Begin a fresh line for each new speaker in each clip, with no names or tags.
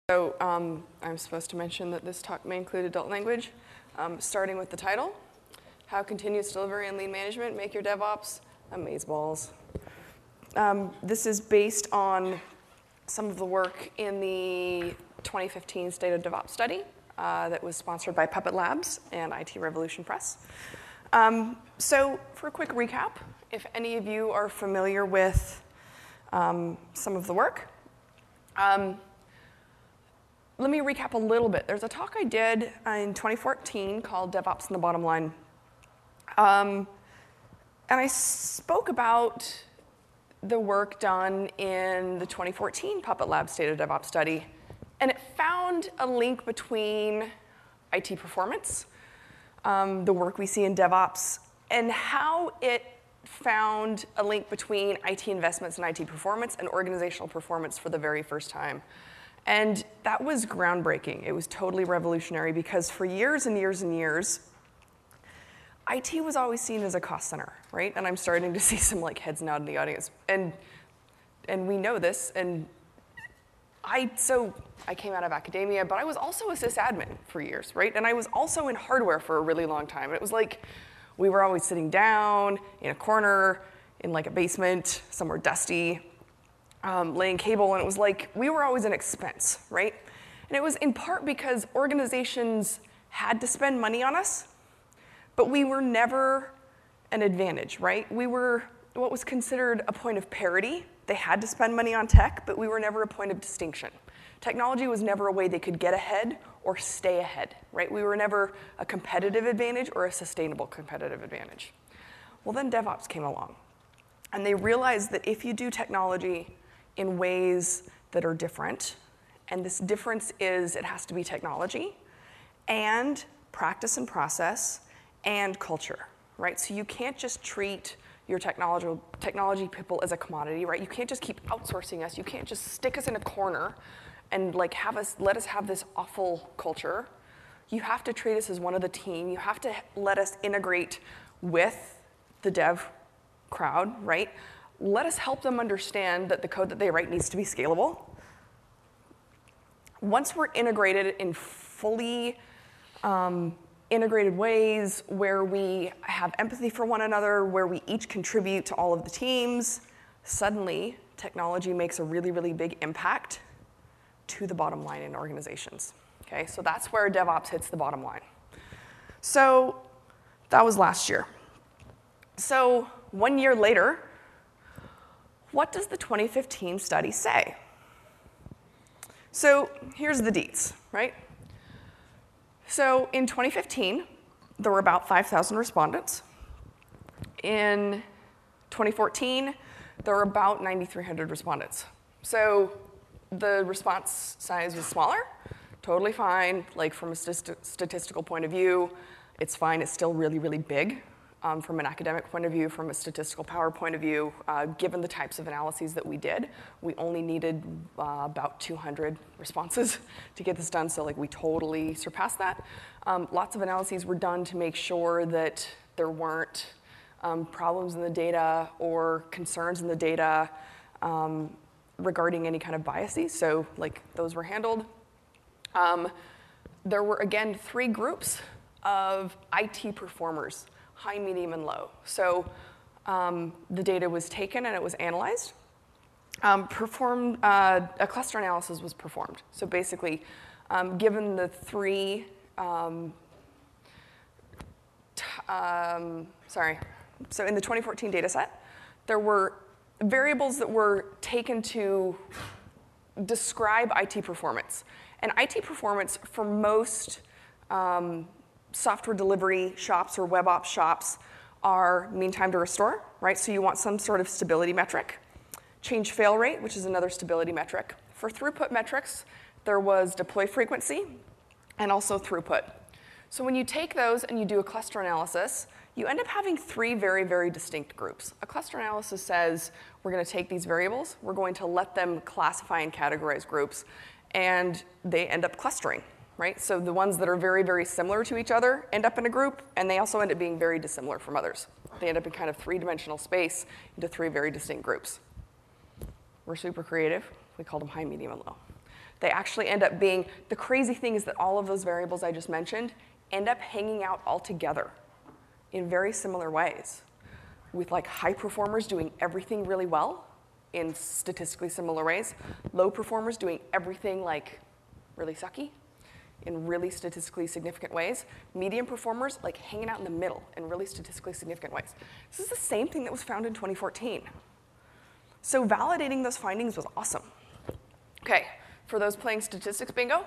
So I'm supposed to mention that this talk may include adult language, starting with the title, How Continuous Delivery and Lean Management Make Your DevOps Amazeballs. This is based on some of the work in the 2015 State of DevOps study that was sponsored by Puppet Labs and IT Revolution Press. So for a quick recap, if any of you are familiar with some of the work, let me recap a little bit. There's a talk I did in 2014 called DevOps and the Bottom Line. And I spoke about the work done in the 2014 Puppet Lab State of DevOps study. And it found a link between IT performance, the work we see in DevOps, and how it found a link between IT investments and IT performance and organizational performance for the very first time. And that was groundbreaking. It was totally revolutionary because for years and years and years, IT was always seen as a cost center, right? And I'm starting to see some heads nod in the audience. And we know this. And so I came out of academia, but I was also a sysadmin for years, right? And I was also in hardware for a really long time. And it was like we were always sitting down in a corner in a basement, somewhere dusty, laying cable, and it was like we were always an expense, right? And it was in part because organizations had to spend money on us, but we were never an advantage, right? We were what was considered a point of parity. They had to spend money on tech, but we were never a point of distinction. Technology was never a way they could get ahead or stay ahead, right? We were never a competitive advantage or a sustainable competitive advantage. Well, then DevOps came along, and they realized that if you do technology in ways that are different, and this difference is it has to be technology and practice and process and culture, right? So you can't just treat your technology people as a commodity, right? You can't just keep outsourcing us. You can't just stick us in a corner and let us have this awful culture. You have to treat us as one of the team. You have to let us integrate with the dev crowd, right? Let us help them understand that the code that they write needs to be scalable. Once we're integrated in fully integrated ways where we have empathy for one another, where we each contribute to all of the teams, suddenly technology makes a really, really big impact to the bottom line in organizations. Okay, so that's where DevOps hits the bottom line. So that was last year. So 1 year later, what does the 2015 study say? So here's the deets, right? So in 2015, there were about 5,000 respondents. In 2014, there were about 9,300 respondents. So the response size was smaller, totally fine. From a statistical point of view, it's fine. It's still really, really big. From an academic point of view, from a statistical power point of view, given the types of analyses that we did, we only needed about 200 responses to get this done, so we totally surpassed that. Lots of analyses were done to make sure that there weren't problems in the data or concerns in the data regarding any kind of biases, so those were handled. There were, again, 3 groups of IT performers: high, medium, and low. So the data was taken and it was analyzed. A cluster analysis was performed. So basically, given the 3, so in the 2014 data set, there were variables that were taken to describe IT performance. And IT performance for most software delivery shops or web ops shops are mean time to restore, right? So you want some sort of stability metric. Change fail rate, which is another stability metric. For throughput metrics, there was deploy frequency and also throughput. So when you take those and you do a cluster analysis, you end up having 3 very, very distinct groups. A cluster analysis says, we're going to take these variables, we're going to let them classify and categorize groups, and they end up clustering. Right? So the ones that are very, very similar to each other end up in a group, and they also end up being very dissimilar from others. They end up in kind of 3-dimensional space into 3 very distinct groups. We're super creative. We called them high, medium, and low. They actually end up being, the crazy thing is that all of those variables I just mentioned end up hanging out all together in very similar ways, with like high performers doing everything really well in statistically similar ways, low performers doing everything like really sucky in really statistically significant ways, medium performers like hanging out in the middle in really statistically significant ways. This is the same thing that was found in 2014. So validating those findings was awesome. Okay, for those playing statistics bingo,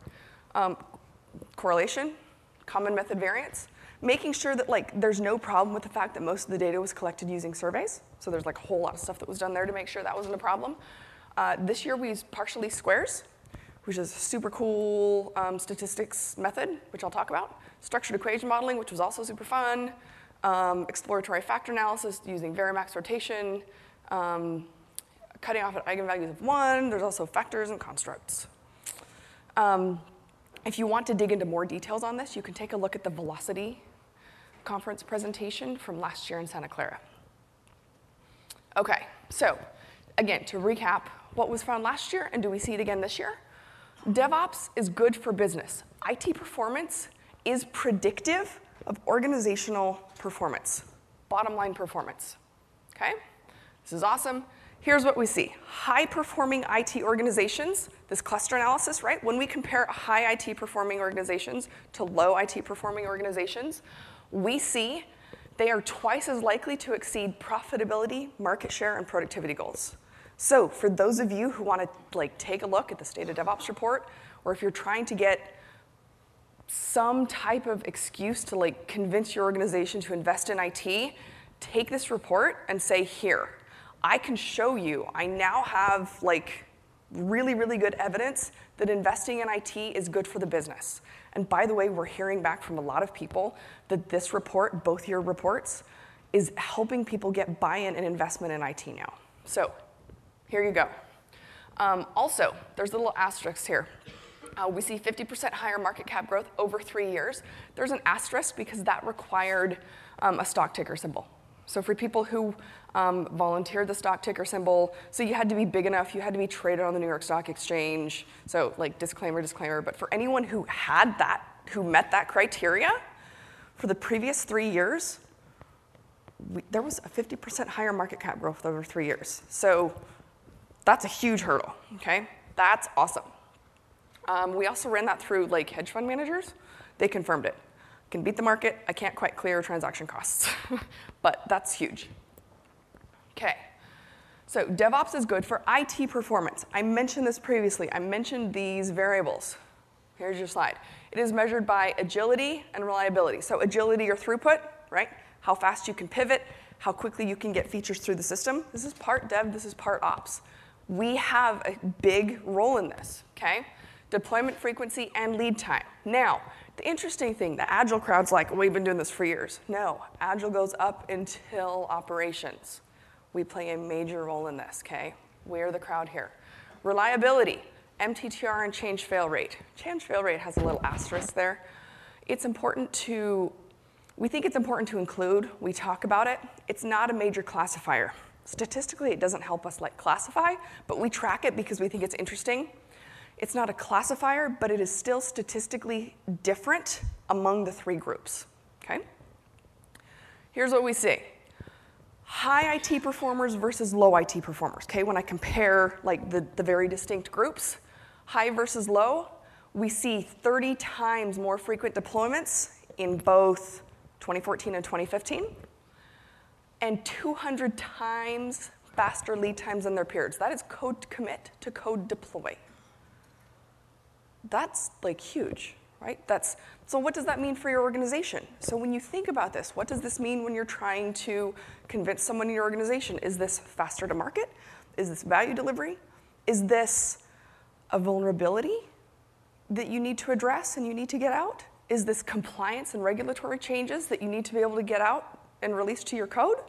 correlation, common method variance, making sure that like there's no problem with the fact that most of the data was collected using surveys. So there's like a whole lot of stuff that was done there to make sure that wasn't a problem. This year we used partial least squares, which is a super cool statistics method, which I'll talk about. Structured equation modeling, which was also super fun. Exploratory factor analysis using Varimax rotation. Cutting off at eigenvalues of 1. There's also factors and constructs. If you want to dig into more details on this, you can take a look at the Velocity conference presentation from last year in Santa Clara. Okay, so again, to recap, what was found last year and do we see it again this year? DevOps is good for business. IT performance is predictive of organizational performance, bottom line performance, okay? This is awesome. Here's what we see. High-performing IT organizations, this cluster analysis, right? When we compare high IT performing organizations to low IT performing organizations, we see they are twice as likely to exceed profitability, market share, and productivity goals. So for those of you who want to like take a look at the State of DevOps report, or if you're trying to get some type of excuse to like convince your organization to invest in IT, take this report and say, here, I can show you, I now have like really, really good evidence that investing in IT is good for the business. And by the way, we're hearing back from a lot of people that this report, both your reports, is helping people get buy-in and investment in IT now. So here you go. Also, there's a little asterisk here. We see 50% higher market cap growth over 3 years. There's an asterisk because that required a stock ticker symbol. So for people who volunteered the stock ticker symbol, so you had to be big enough, you had to be traded on the New York Stock Exchange. So like disclaimer, disclaimer. But for anyone who had that, who met that criteria, for the previous 3 years, there was a 50% higher market cap growth over 3 years. So that's a huge hurdle, okay? That's awesome. We also ran that through like hedge fund managers. They confirmed it. Can beat the market. I can't quite clear transaction costs, but that's huge. Okay, so DevOps is good for IT performance. I mentioned this previously. I mentioned these variables. Here's your slide. It is measured by agility and reliability. So agility or throughput, right? How fast you can pivot, how quickly you can get features through the system. This is part dev, this is part ops. We have a big role in this, okay? Deployment frequency and lead time. Now, the interesting thing, the Agile crowd's like, we've been doing this for years. No, Agile goes up until operations. We play a major role in this, okay? We're the crowd here. Reliability, MTTR and change fail rate. Change fail rate has a little asterisk there. It's important to, we think it's important to include. We talk about it. It's not a major classifier. Statistically, it doesn't help us like classify, but we track it because we think it's interesting. It's not a classifier, but it is still statistically different among the 3 groups, okay? Here's what we see. High IT performers versus low IT performers, okay? When I compare like the very distinct groups, high versus low, we see 30 times more frequent deployments in both 2014 and 2015, and 200 times faster lead times than their peers. That is code commit to code deploy. That's like huge, right? So what does that mean for your organization? So when you think about this, what does this mean when you're trying to convince someone in your organization? Is this faster to market? Is this value delivery? Is this a vulnerability that you need to address and you need to get out? Is this compliance and regulatory changes that you need to be able to get out and release to your code?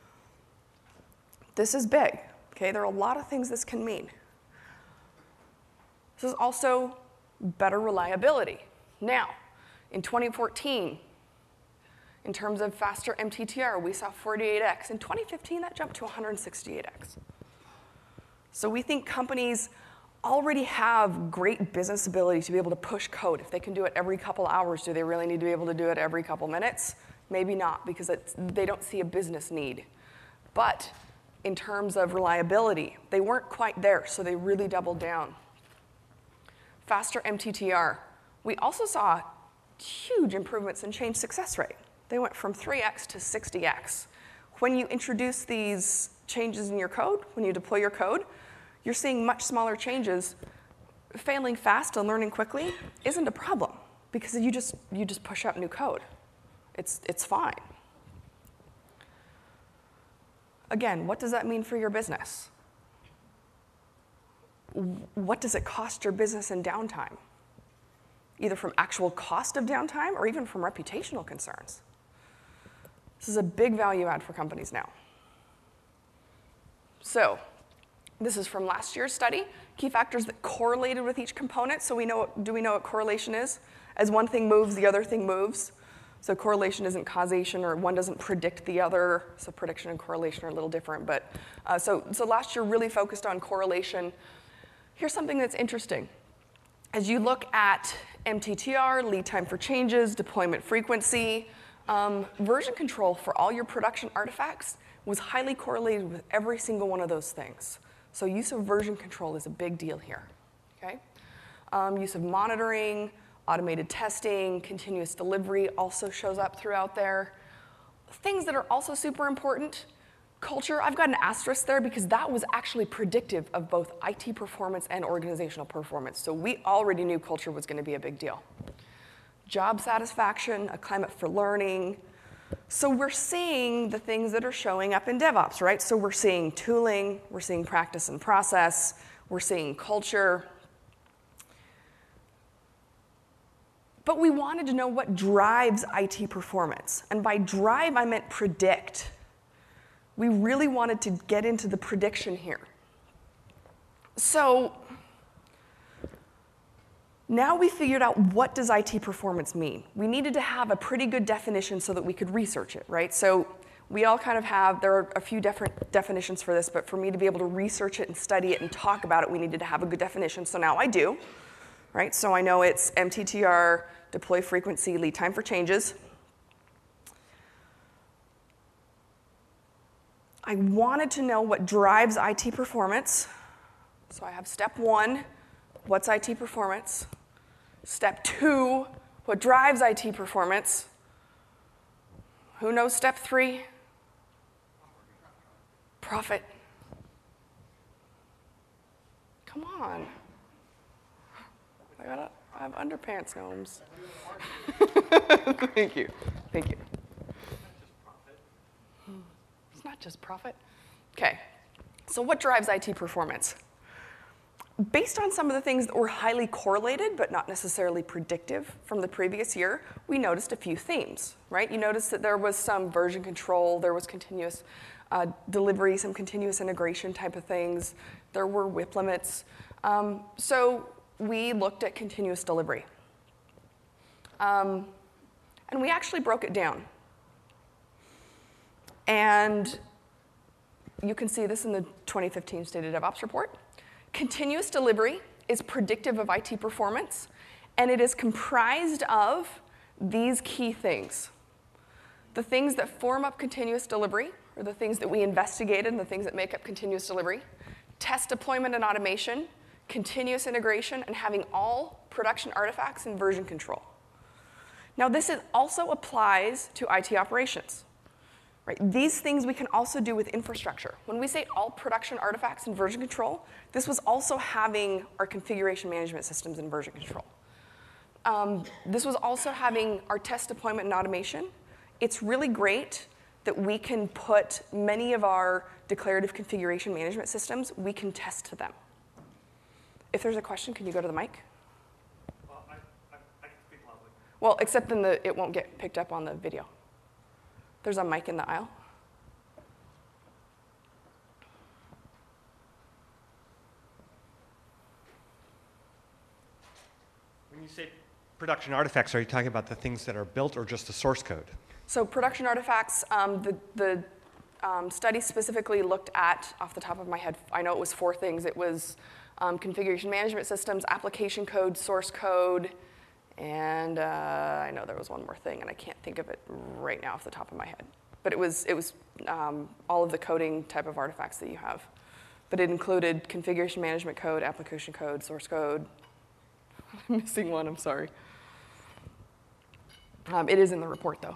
This is big, okay? There are a lot of things this can mean. This is also better reliability. Now, in 2014, in terms of faster MTTR, we saw 48x. In 2015, that jumped to 168x. So we think companies already have great business ability to be able to push code. If they can do it every couple hours, do they really need to be able to do it every couple minutes? Maybe not, because they don't see a business need. But in terms of reliability, they weren't quite there, so they really doubled down. Faster MTTR. We also saw huge improvements in change success rate. They went from 3x to 60x. When you introduce these changes in your code, when you deploy your code, you're seeing much smaller changes. Failing fast and learning quickly isn't a problem because you just push out new code. It's fine. Again, what does that mean for your business? What does it cost your business in downtime? Either from actual cost of downtime or even from reputational concerns. This is a big value add for companies now. So, this is from last year's study. Key factors that correlated with each component. So do we know what correlation is? As one thing moves, the other thing moves. So correlation isn't causation, or one doesn't predict the other. So prediction and correlation are a little different. But so last year really focused on correlation. Here's something that's interesting. As you look at MTTR, lead time for changes, deployment frequency, version control for all your production artifacts was highly correlated with every single one of those things. So use of version control is a big deal here. Okay? Use of monitoring, automated testing, continuous delivery also shows up throughout there. Things that are also super important, culture, I've got an asterisk there because that was actually predictive of both IT performance and organizational performance. So we already knew culture was going to be a big deal. Job satisfaction, a climate for learning. So we're seeing the things that are showing up in DevOps, right? So we're seeing tooling, we're seeing practice and process, we're seeing culture. But we wanted to know what drives IT performance. And by drive, I meant predict. We really wanted to get into the prediction here. So now we figured out what does IT performance mean. We needed to have a pretty good definition so that we could research it, right? So we all kind of have, there are a few different definitions for this, but for me to be able to research it and study it and talk about it, we needed to have a good definition. So now I do, right? So I know it's MTTR, deploy frequency, lead time for changes. I wanted to know what drives IT performance. So I have step 1, what's IT performance? Step 2, what drives IT performance? Who knows step 3? Profit. Come on. I have underpants, gnomes. Thank you. Thank you. It's not just profit. Okay. So what drives IT performance? Based on some of the things that were highly correlated but not necessarily predictive from the previous year, we noticed a few themes, right? You noticed that there was some version control, there was continuous delivery, some continuous integration type of things. There were WIP limits. So we looked at continuous delivery. And we actually broke it down. And you can see this in the 2015 State of DevOps report. Continuous delivery is predictive of IT performance, and it is comprised of these key things. The things that form up continuous delivery, or the things that we investigated and the things that make up continuous delivery, test deployment and automation, continuous integration, and having all production artifacts in version control. Now, this also applies to IT operations. Right? These things we can also do with infrastructure. When we say all production artifacts in version control, this was also having our configuration management systems in version control. This was also having our test deployment and automation. It's really great that we can put many of our declarative configuration management systems, we can test to them. If there's a question, can you go to the mic?
Well, I can speak loudly.
Well, except then it won't get picked up on the video. There's a mic in the aisle.
When you say production artifacts, are you talking about the things that are built or just the source code?
So production artifacts, the study specifically looked at, off the top of my head, I know it was 4 things. It was configuration management systems, application code, source code, and I know there was one more thing, and I can't think of it right now off the top of my head. But it was all of the coding type of artifacts that you have. But it included configuration management code, application code, source code. I'm missing one, I'm sorry. It is in the report, though.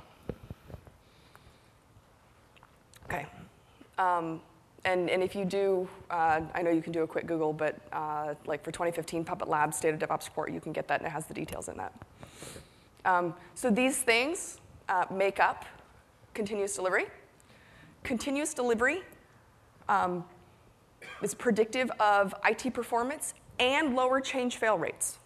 Okay. And if you do, I know you can do a quick Google, but like for 2015 Puppet Labs State of DevOps Report, you can get that, and it has the details in that. So these things make up continuous delivery. Continuous delivery is predictive of IT performance and lower change fail rates,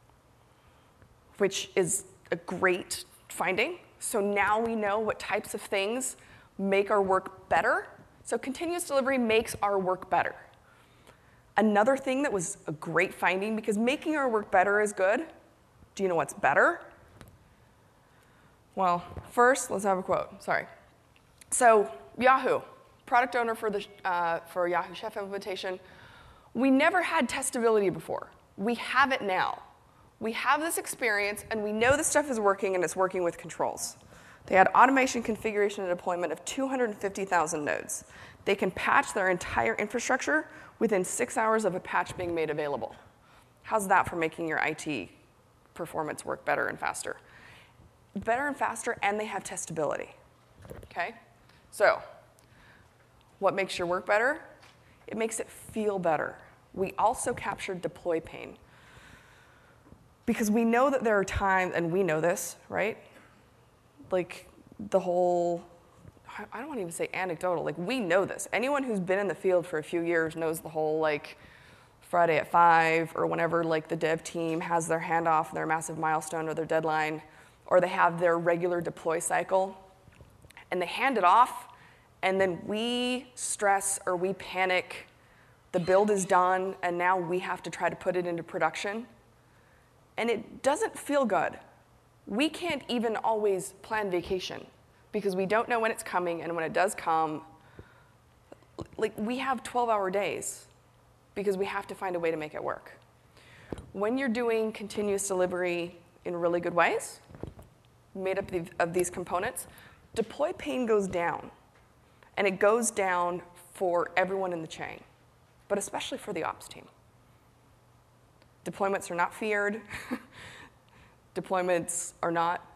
which is a great finding. So now we know what types of things make our work better. So continuous delivery makes our work better. Another thing that was a great finding, because making our work better is good. Do you know what's better? Well, first, let's have a quote. Sorry. So Yahoo, product owner for Yahoo Chef implementation. We never had testability before. We have it now. We have this experience, and we know this stuff is working, and it's working with controls. They had automation, configuration, and deployment of 250,000 nodes. They can patch their entire infrastructure within 6 hours of a patch being made available. How's that for making your IT performance work better and faster? Better and faster, and they have testability. Okay? So, what makes your work better? It makes it feel better. We also captured deploy pain. Because we know that there are times, and we know this, right? Like the whole, I don't want to even say anecdotal, like we know this. Anyone who's been in the field for a few years knows the whole like Friday at 5 or whenever like the dev team has their handoff, their massive milestone or their deadline, or they have their regular deploy cycle, and they hand it off, and then we stress or we panic, the build is done, and now we have to try to put it into production. And it doesn't feel good. We can't even always plan vacation because we don't know when it's coming, and when it does come, like we have 12-hour days because we have to find a way to make it work. When you're doing continuous delivery in really good ways, made up of these components, deploy pain goes down. And it goes down for everyone in the chain, but especially for the ops team. Deployments are not feared. Deployments are not,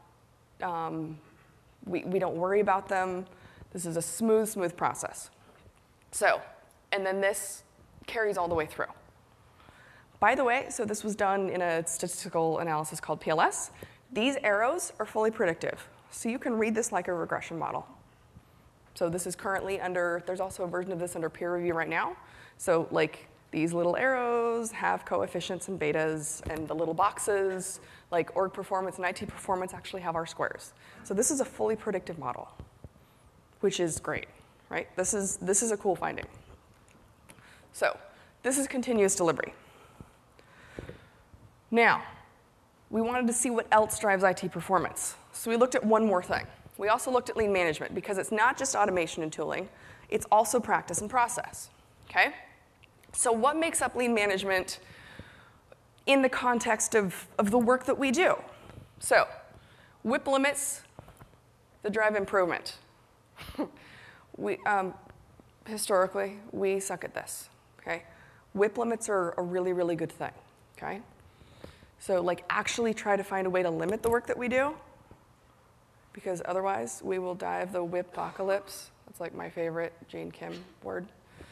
we don't worry about them. This is a smooth process. So, and then this carries all the way through. By the way, so this was done in a statistical analysis called PLS. These arrows are fully predictive. So you can read this like a regression model. So this is currently under, there's also a version of this under peer review right now. So like these little arrows have coefficients and betas, and the little boxes, like org performance and IT performance, actually have R-squares. So this is a fully predictive model, which is great, right? This is a cool finding. So this is continuous delivery. Now, we wanted to see what else drives IT performance. So we looked at one more thing. We also looked at lean management, because it's not just automation and tooling, it's also practice and process, okay? So what makes up lean management in the context of the work that we do? So WIP limits that drive improvement. Historically, we suck at this, okay? WIP limits are a really, really good thing, okay? So like actually try to find a way to limit the work that we do, because otherwise we will die of the WIP apocalypse. That's like my favorite Jane Kim word.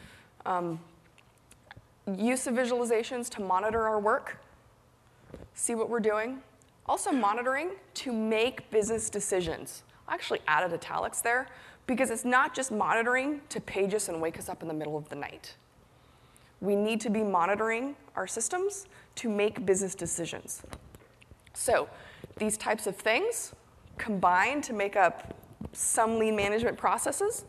Use of visualizations to monitor our work, see what we're doing. Also monitoring to make business decisions. I actually added italics there because it's not just monitoring to page us and wake us up in the middle of the night. We need to be monitoring our systems to make business decisions. So these types of things combine to make up some lean management processes.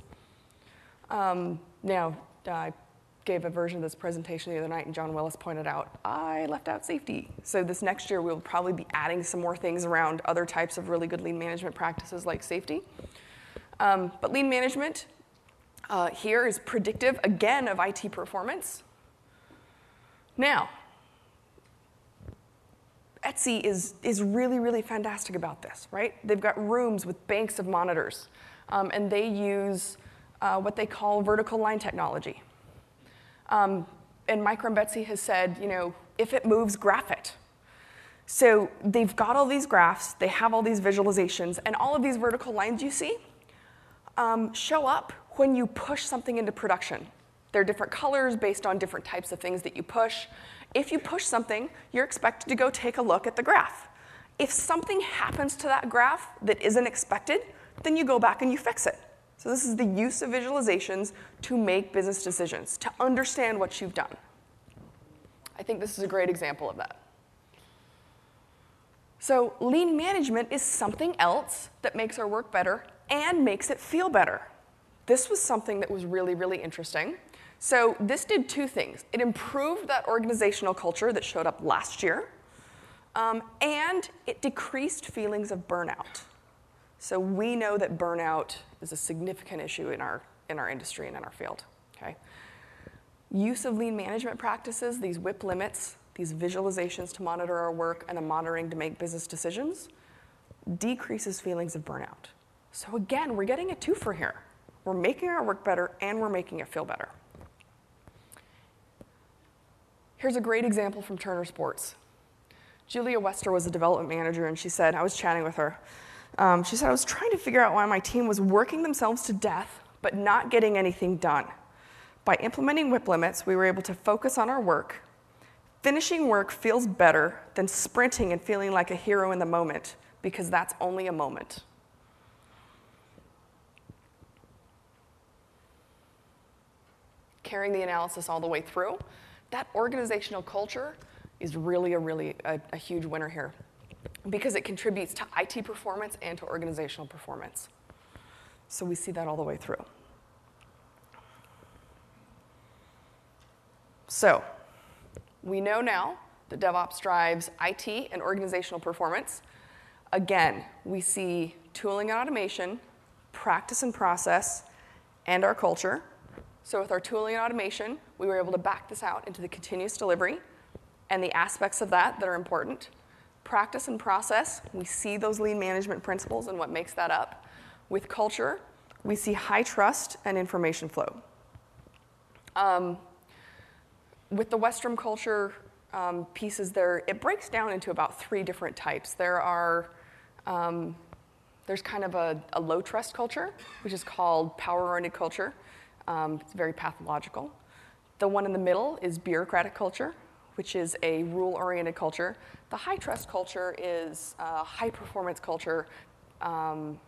Now, I gave a version of this presentation the other night, and John Willis pointed out, I left out safety. So this next year, we'll probably be adding some more things around other types of really good lean management practices like safety. But lean management here is predictive, again, of IT performance. Now, Etsy is really, really fantastic about this, right? They've got rooms with banks of monitors, and they use what they call vertical line technology. And Micro and Betsy has said, if it moves, graph it. So they've got all these graphs, they have all these visualizations, and all of these vertical lines you see show up when you push something into production. They're different colors based on different types of things that you push. If you push something, you're expected to go take a look at the graph. If something happens to that graph that isn't expected, then you go back and you fix it. So this is the use of visualizations to make business decisions, to understand what you've done. I think this is a great example of that. So lean management is something else that makes our work better and makes it feel better. This was something that was really, really interesting. So this did two things. It improved that organizational culture that showed up last year, and it decreased feelings of burnout. So we know that burnout is a significant issue in our industry and in our field. Okay? Use of lean management practices, these WIP limits, these visualizations to monitor our work, and the monitoring to make business decisions, decreases feelings of burnout. So again, we're getting a twofer here. We're making our work better, and we're making it feel better. Here's a great example from Turner Sports. Julia Wester was a development manager, and she said, I was chatting with her, she said, I was trying to figure out why my team was working themselves to death, but not getting anything done. By implementing WIP limits, we were able to focus on our work. Finishing work feels better than sprinting and feeling like a hero in the moment, because that's only a moment. Carrying the analysis all the way through, that organizational culture is really a huge winner here, because it contributes to IT performance and to organizational performance. So we see that all the way through. So we know now that DevOps drives IT and organizational performance. Again, we see tooling and automation, practice and process, and our culture. So with our tooling and automation, we were able to back this out into the continuous delivery and the aspects of that are important. Practice and process, we see those lean management principles and what makes that up. With culture, we see high trust and information flow. With the Westrum culture pieces there, it breaks down into about 3 different types. There's kind of a low trust culture, which is called power-oriented culture. It's very pathological. The one in the middle is bureaucratic culture, which is a rule-oriented culture. The high-trust culture is a high-performance culture, I'm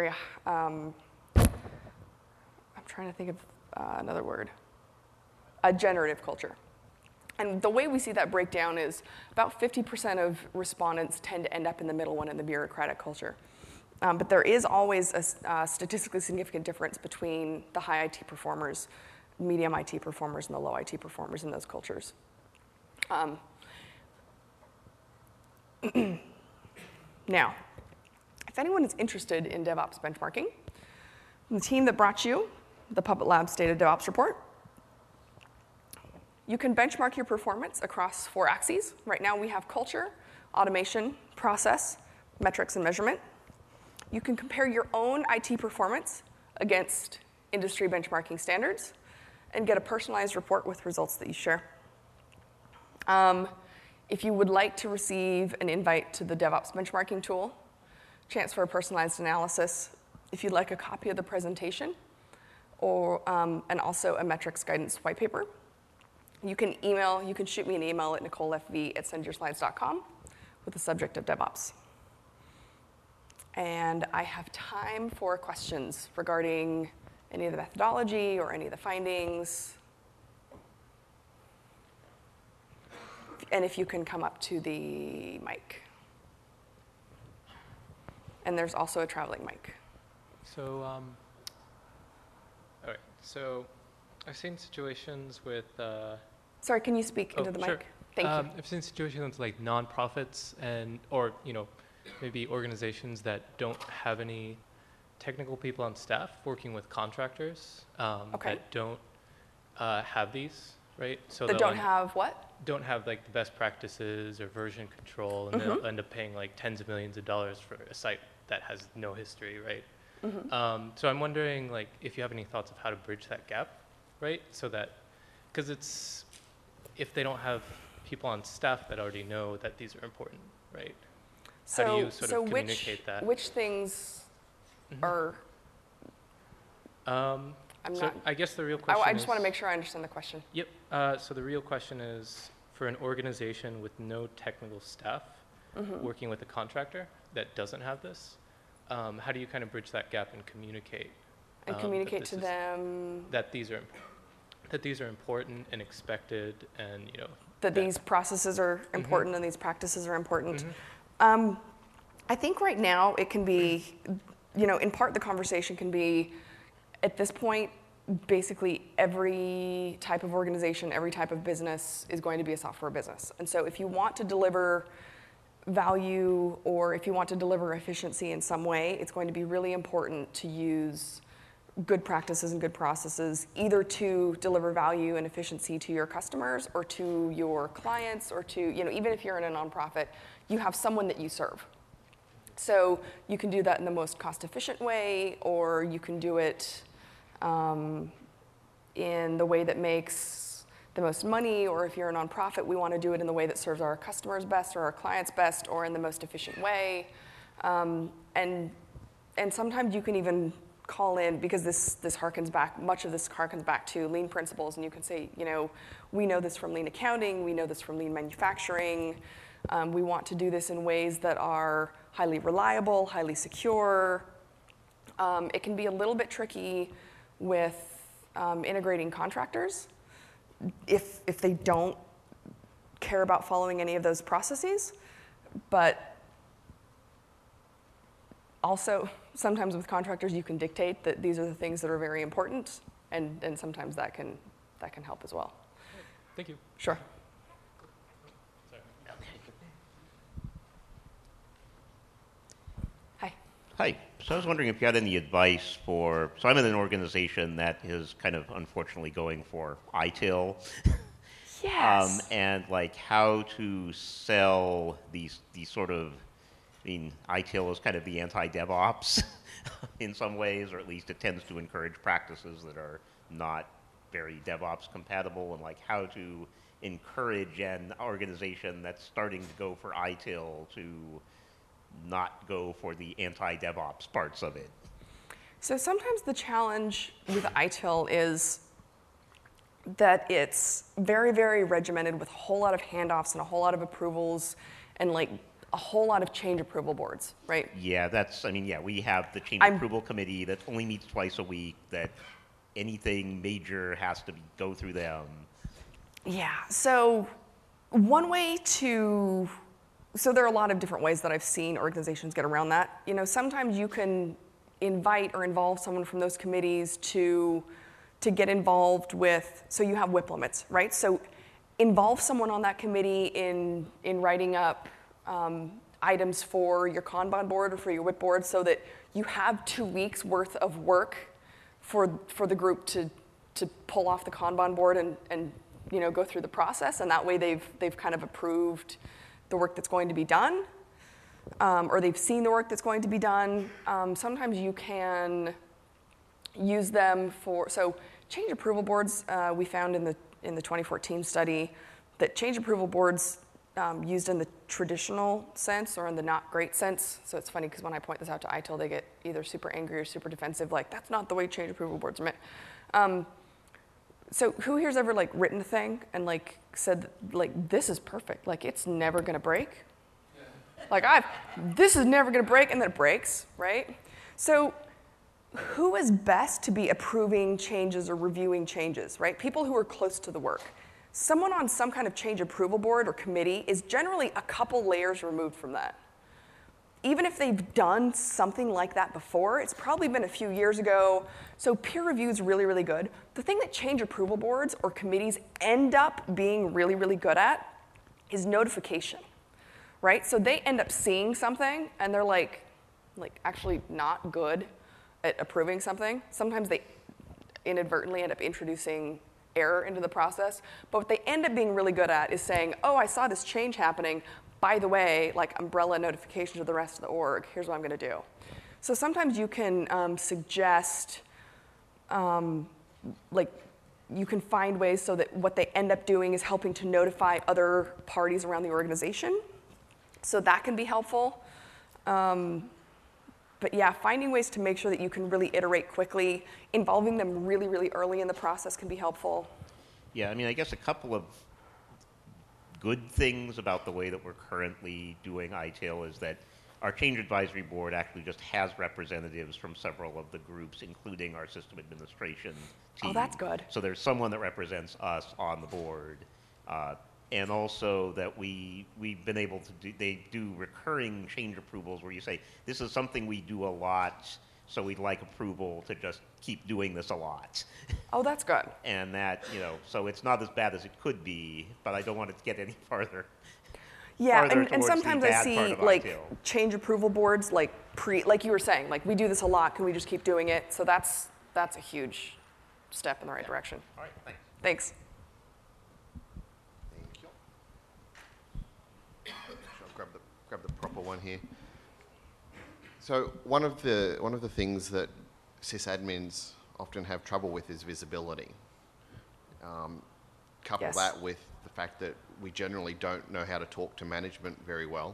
trying to think of another word, a generative culture. And the way we see that break down is about 50% of respondents tend to end up in the middle one in the bureaucratic culture. But there is always a statistically significant difference between the high IT performers, medium IT performers, and the low IT performers in those cultures. Now, if anyone is interested in DevOps benchmarking, the team that brought you the Puppet Labs Data DevOps report, you can benchmark your performance across 4 axes. Right now we have culture, automation, process, metrics, and measurement. You can compare your own IT performance against industry benchmarking standards and get a personalized report with results that you share. If you would like to receive an invite to the DevOps benchmarking tool, chance for a personalized analysis, if you'd like a copy of the presentation, or and also a metrics guidance white paper, you can shoot me an email at nicolefv@sendyourslides.com with the subject of DevOps. And I have time for questions regarding any of the methodology or any of the findings. And if you can come up to the mic. And there's also a traveling mic.
So, all right. So, I've seen situations with.
Sorry, can you speak into the
sure.
mic? Thank you.
I've seen situations with like nonprofits or maybe organizations that don't have any technical people on staff working with contractors
Okay.
that don't have these, right? So
That don't have what?
don't have like the best practices or version control, and they'll end up paying like tens of millions of dollars for a site that has no history, right? So I'm wondering like if you have any thoughts of how to bridge that gap, right? So that, because it's, if they don't have people on staff that already know that these are important, right? How do you sort of communicate that?
Which things are?
I guess the real question
I just want to make sure I understand the question.
Yep. So the real question is, for an organization with no technical staff working with a contractor that doesn't have this, how do you kind of bridge that gap and communicate?
And communicate to them
that these are important and expected, and
that these processes are important and these practices are important. I think right now it can be, in part the conversation can be, at this point, basically every type of organization, every type of business is going to be a software business. And so if you want to deliver value or if you want to deliver efficiency in some way, it's going to be really important to use good practices and good processes, either to deliver value and efficiency to your customers or to your clients or to, even if you're in a nonprofit, you have someone that you serve. So you can do that in the most cost-efficient way, or you can do it in the way that makes the most money, or if you're a nonprofit, we want to do it in the way that serves our customers best or our clients best, or in the most efficient way. And sometimes you can even call in, because this harkens back, much of this harkens back to lean principles, and you can say, we know this from lean accounting, we know this from lean manufacturing, we want to do this in ways that are highly reliable, highly secure. It can be a little bit tricky with integrating contractors if they don't care about following any of those processes, but also sometimes with contractors you can dictate that these are the things that are very important, and sometimes that can help as well.
Thank you.
Sure.
Hi. So I was wondering if you had any advice for, so I'm in an organization that is kind of unfortunately going for ITIL.
Yes.
And like how to sell these sort of, ITIL is kind of the anti-DevOps in some ways, or at least it tends to encourage practices that are not very DevOps compatible, and like how to encourage an organization that's starting to go for ITIL to not go for the anti-DevOps parts of it.
So sometimes the challenge with ITIL is that it's very, very regimented with a whole lot of handoffs and a whole lot of approvals and like a whole lot of change approval boards, right?
Yeah, we have the change approval committee that only meets twice a week, that anything major has to go through them. Yeah,
so one way to, so there are a lot of different ways that I've seen organizations get around that. Sometimes you can invite or involve someone from those committees to get involved with, so you have WIP limits, right? So involve someone on that committee in writing up items for your Kanban board or for your WIP board, so that you have 2 weeks worth of work for the group to pull off the Kanban board and go through the process, and that way they've kind of approved the work that's going to be done, or they've seen the work that's going to be done. Sometimes you can use them for, so change approval boards, we found in the 2014 study that change approval boards used in the traditional sense or in the not great sense. So it's funny because when I point this out to ITIL, they get either super angry or super defensive, like that's not the way change approval boards are meant. So who here's ever like written a thing and like said like this is perfect, like it's never gonna break? Like this is never gonna break, and then it breaks, right? So who is best to be approving changes or reviewing changes, right? People who are close to the work. Someone on some kind of change approval board or committee is generally a couple layers removed from that. Even if they've done something like that before, it's probably been a few years ago, so peer review is really, really good. The thing that change approval boards or committees end up being really, really good at is notification, right? So they end up seeing something and they're like actually not good at approving something. Sometimes they inadvertently end up introducing error into the process. But what they end up being really good at is saying, oh, I saw this change happening. By the way, like umbrella notification to the rest of the org. Here's what I'm going to do. So sometimes you can suggest, like, you can find ways so that what they end up doing is helping to notify other parties around the organization. So that can be helpful. But yeah, finding ways to make sure that you can really iterate quickly, involving them really, really early in the process can be helpful.
Yeah, I mean, I guess a couple of good things about the way that we're currently doing ITIL is that our change advisory board actually just has representatives from several of the groups, including our system administration team.
Oh, that's good.
So there's someone that represents us on the board. And also that we've been able to do, they do recurring change approvals where you say, this is something we do a lot, so we'd like approval to just keep doing this a lot.
Oh, that's good.
And that, so it's not as bad as it could be, but I don't want it to get any farther.
Yeah,
farther
and
towards
sometimes
the
I
bad
see
part of
like
ITIL.
change approval boards like you were saying, like we do this a lot, can we just keep doing it? So that's a huge step in the right direction.
All right, thanks.
Thanks.
Thank you. I'll grab the proper one here. So one of the things that sysadmins often have trouble with is visibility. Couple
Yes.
that with the fact that we generally don't know how to talk to management very well.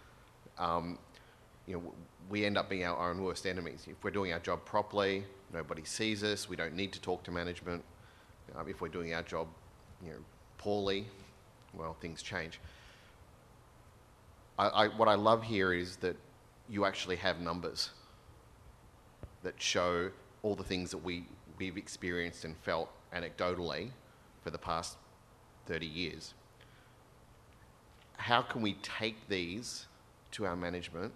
We end up being our own worst enemies. If we're doing our job properly, nobody sees us. We don't need to talk to management. If we're doing our job, poorly, well, things change. What I love here is that you actually have numbers that show all the things that we've experienced and felt anecdotally for the past 30 years. How can we take these to our management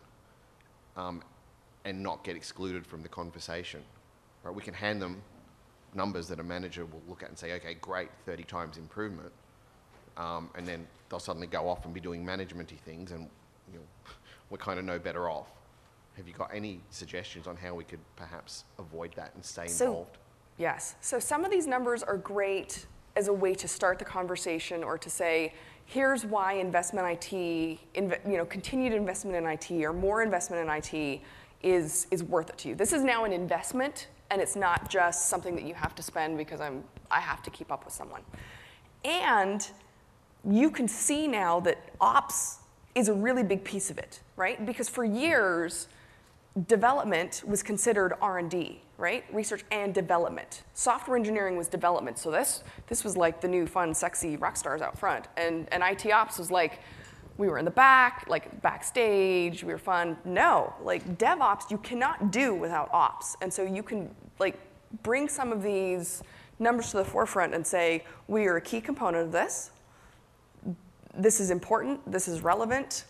and not get excluded from the conversation? Right? We can hand them numbers that a manager will look at and say, okay, great, 30 times improvement. And then they'll suddenly go off and be doing managementy things, and we're kind of no better off. Have you got any suggestions on how we could perhaps avoid that and stay involved?
Yes. So some of these numbers are great as a way to start the conversation or to say, here's why investment IT, continued investment in IT or more investment in IT is worth it to you. This is now an investment, and it's not just something that you have to spend because I have to keep up with someone. And you can see now that ops is a really big piece of it, right? Because for years, development was considered R&D, right? Research and development. Software engineering was development. So this was like the new fun, sexy rock stars out front. And IT ops was like, we were in the back, like backstage, we were fun. No, like DevOps, you cannot do without ops. And so you can like bring some of these numbers to the forefront and say, we are a key component of this. This is important, this is relevant.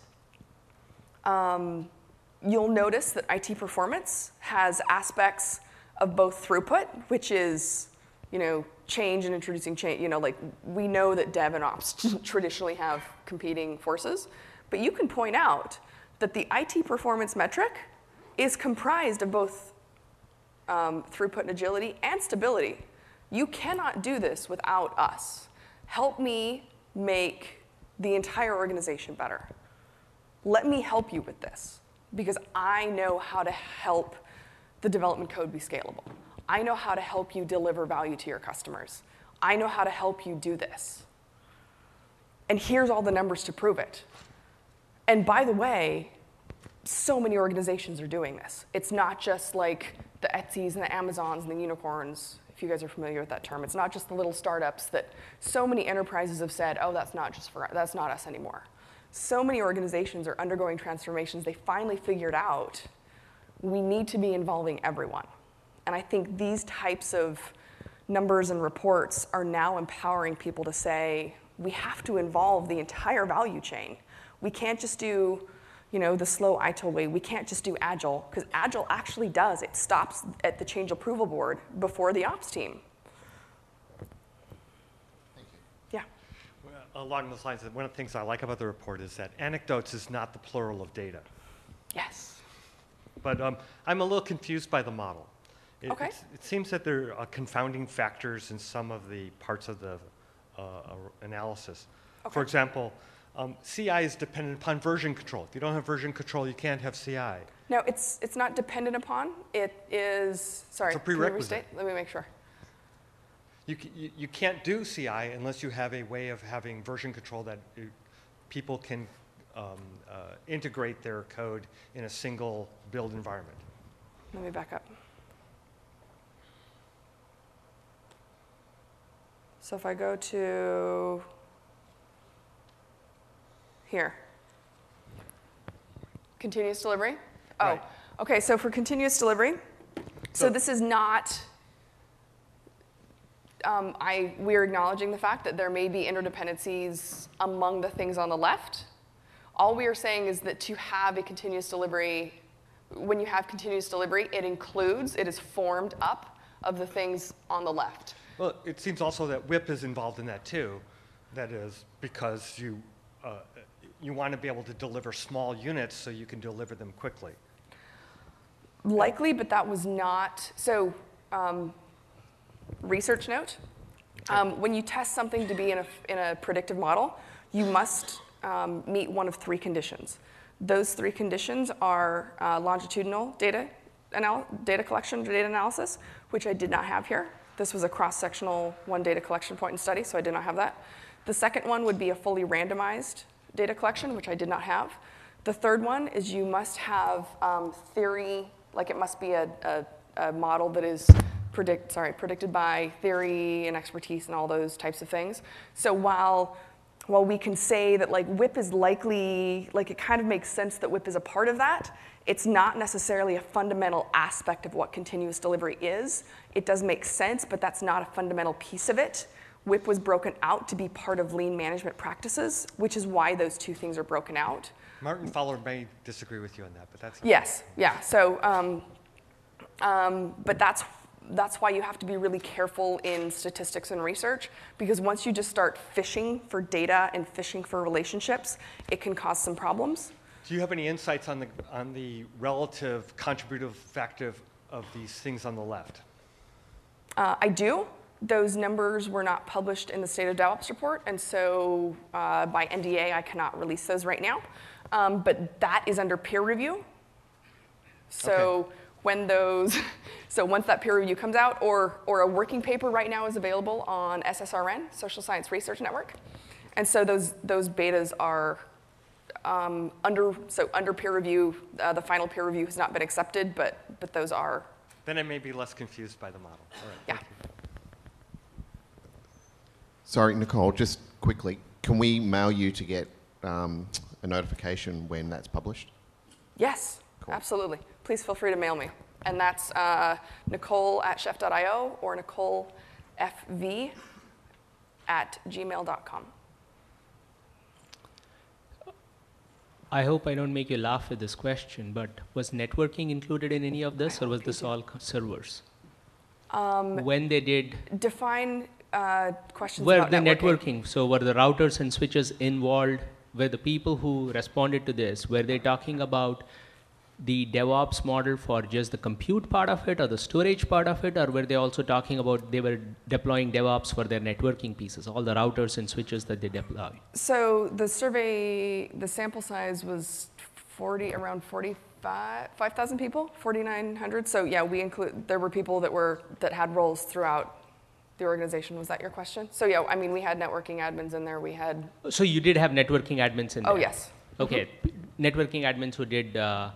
You'll notice that IT performance has aspects of both throughput, which is, change and introducing change. Like we know that dev and ops traditionally have competing forces, but you can point out that the IT performance metric is comprised of both throughput and agility and stability. You cannot do this without us. Help me make the entire organization better. Let me help you with this, because I know how to help the development code be scalable. I know how to help you deliver value to your customers. I know how to help you do this. And here's all the numbers to prove it. And by the way, so many organizations are doing this. It's not just like the Etsy's and the Amazons and the unicorns, if you guys are familiar with that term. It's not just the little startups that so many enterprises have said, oh, that's not us anymore. So many organizations are undergoing transformations. They finally figured out we need to be involving everyone. And I think these types of numbers and reports are now empowering people to say, we have to involve the entire value chain. We can't just do the slow ITIL way. We can't just do Agile, because Agile actually does. It stops at the change approval board before the ops team.
Thank you.
Yeah.
Well, along those lines, one of the things I like about the report is that anecdotes is not the plural of data.
Yes.
But I'm a little confused by the model.
Okay.
It seems that there are confounding factors in some of the parts of the analysis.
Okay.
For example, CI is dependent upon version control. If you don't have version control, you can't have CI.
No, it's not dependent upon. It is, sorry.
It's a prerequisite.
Can you restate? Let me make sure.
You can't do CI unless you have a way of having version control that people can integrate their code in a single build environment.
Let me back up. So if I go to here, continuous delivery. Oh,
Right.
okay, so for continuous delivery, so this is not, we're acknowledging the fact that there may be interdependencies among the things on the left. All we are saying is that to have a continuous delivery, when you have continuous delivery, it is formed up of the things on the left.
Well, it seems also that WIP is involved in that too. That is because you want to be able to deliver small units so you can deliver them quickly.
Likely, but that was not, so research note, when you test something to be in a predictive model, you must meet one of three conditions. Those three conditions are longitudinal data collection, data analysis, which I did not have here. This was a cross-sectional one data collection point and study, so I did not have that. The second one would be a fully randomized data collection, which I did not have. The third one is you must have theory, like it must be a model that is predicted by theory and expertise and all those types of things. So while we can say that like WIP is likely, like it kind of makes sense that WIP is a part of that, it's not necessarily a fundamental aspect of what continuous delivery is. It does make sense, but that's not a fundamental piece of it. WIP was broken out to be part of lean management practices, which is why those two things are broken out.
Martin Fowler may disagree with you on that, but that's...
Yes, yeah, so, but that's why you have to be really careful in statistics and research, because once you just start fishing for data and fishing for relationships, it can cause some problems.
Do you have any insights on the relative contributive factor of these things on the left?
I do. Those numbers were not published in the State of DevOps report, and so by NDA, I cannot release those right now. But that is under peer review. So
Okay.
Once that peer review comes out, or a working paper right now is available on SSRN, Social Science Research Network, and so those betas are under peer review. The final peer review has not been accepted, but those are.
Then I may be less confused by the model. All right,
Yeah.
thank you.
Sorry, Nicole, just quickly, can we mail you to get a notification when that's published?
Yes,
Cool.
absolutely. Please feel free to mail me. And that's Nicole@chef.io or NicoleFV@gmail.com.
I hope I don't make you laugh with this question, but was networking included in any of this, or was this all servers? When they did,
Define questions
were
about
the
networking.
so were the routers and switches involved? Were the people who responded to this, were they talking about the DevOps model for just the compute part of it or the storage part of it, or were they also talking about they were deploying DevOps for their networking pieces, all the routers and switches that they deploy?
So the survey, the sample size was around 5,000 people, 4,900. So yeah, there were people that had roles throughout the organization. Was that your question? So yeah, I mean, we had networking admins in there. We had.
So you did have networking admins in there?
Oh yes.
Okay, networking admins who did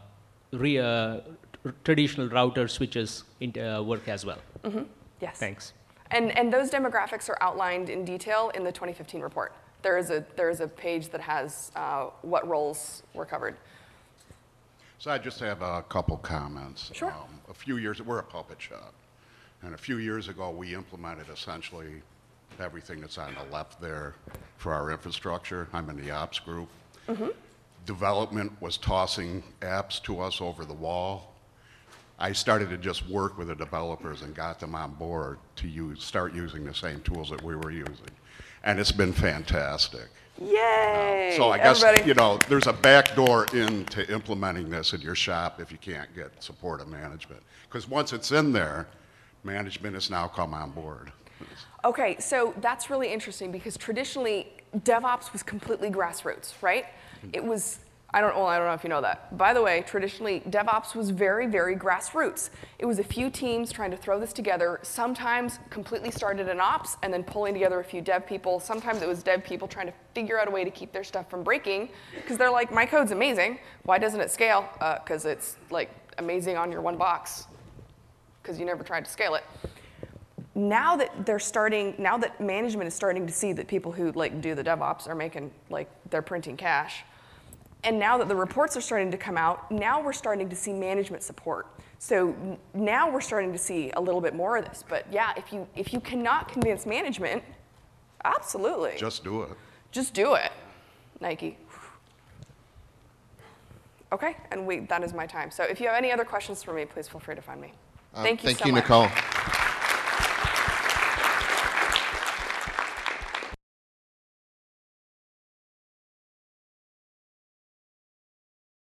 traditional router switches work as well.
Yes.
Thanks.
And those demographics are outlined in detail in the 2015 report. There is a page that has what roles were covered.
So I just have a couple comments.
Sure.
We're a puppet shop, and a few years ago we implemented essentially everything that's on the left there for our infrastructure. I'm in the ops group. Development was tossing apps to us over the wall. I started to just work with the developers and got them on board to start using the same tools that we were using. And it's been fantastic.
Yay!
So I guess,
Everybody.
there's a back door into implementing this in your shop if you can't get support of management. Because once it's in there, management has now come on board.
Okay, so that's really interesting because traditionally DevOps was completely grassroots, right? It was, I don't know if you know that. By the way, traditionally DevOps was very, very grassroots. It was a few teams trying to throw this together, sometimes completely started in ops and then pulling together a few dev people. Sometimes it was dev people trying to figure out a way to keep their stuff from breaking because they're like, my code's amazing. Why doesn't it scale? Because it's like amazing on your one box because you never tried to scale it. Now that management is starting to see that people who like do the DevOps are making, like, they're printing cash, and now that the reports are starting to come out, now we're starting to see management support. So now we're starting to see a little bit more of this. But yeah, if you cannot convince management, absolutely.
Just do it.
Just do it, Nike. Okay, and that is my time. So if you have any other questions for me, please feel free to find me. Thank you so much.
Nicole.